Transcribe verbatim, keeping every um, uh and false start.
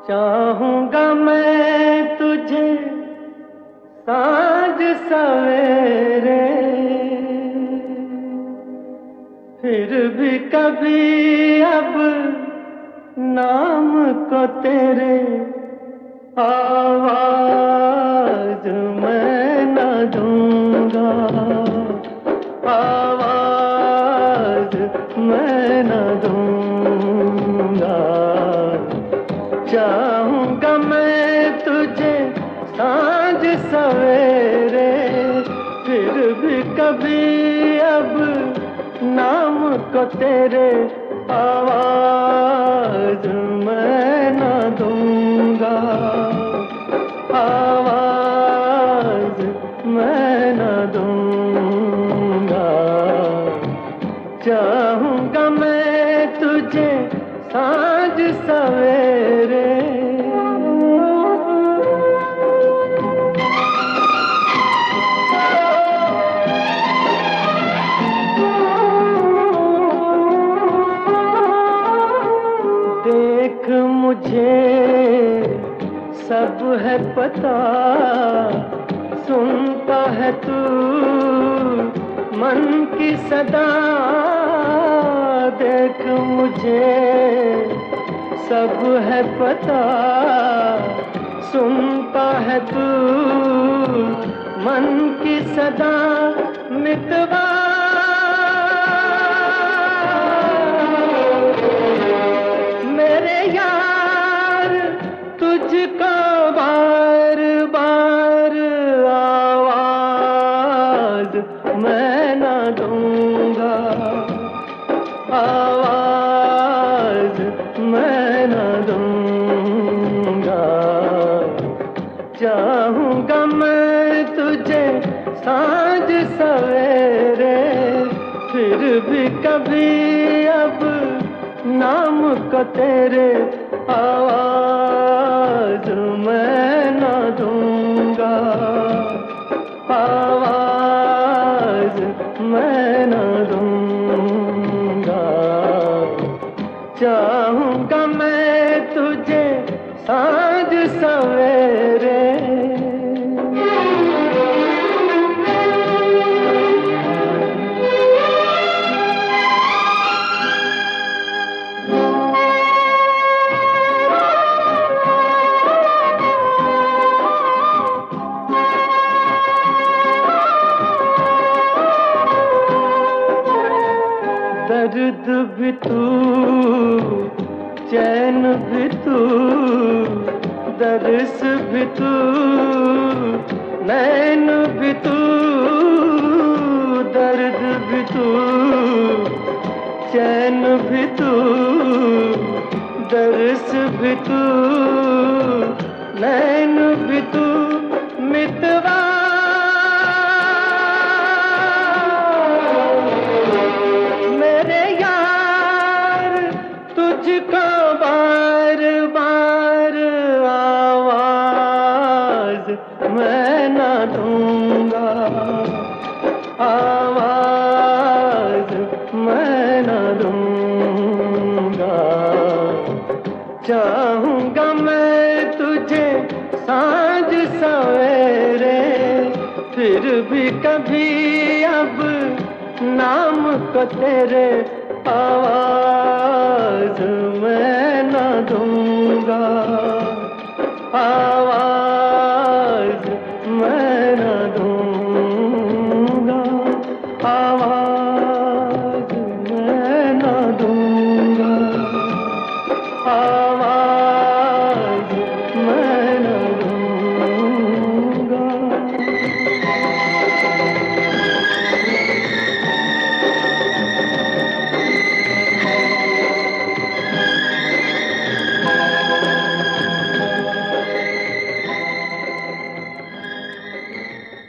चाहूंगा मैं तुझे साँझ सवेरे, फिर भी कभी अब नाम को तेरे आवाज मैं न दूंगा, आवाज मैं न दूंगा। चाहूंगा मैं तुझे साँझ सवेरे, फिर भी कभी अब नाम को तेरे आवाज मैं न दूंगा, आवाज मैं न दूंगा। चाहूंगा मैं तुझे साँझ सवेरे। देख मुझे सब है पता, सुनता है तू मन की सदा। देख मुझे सब है पता, सुनता है तू मन की सदा। मितवा मेरे यार तुझको बार बार आवाज मैं न दूंगा, आवाज मैं न दूंगा। चाहूंगा मैं तुझे साँझ सवेरे, फिर भी कभी अब नाम को तेरे आवाज मैं न दूंगा, आवाज मैं न दूंगा। चाहूंगा मैं तुझे साँझ सवेरे। दर्द भी तू, चैन भी तू, दर्स भी तू, नैन भी तू। दर्द भी तू, चैन भी तू, दर्स भी तू, नैन भी तू। मितवा तुझको बार बार आवाज मैं न दूंगा, आवाज मैं न दूंगा। चाहूंगा मैं तुझे साँझ सवेरे, फिर भी कभी अब नाम को तेरे आवाज मैं न दूंगा, आवाज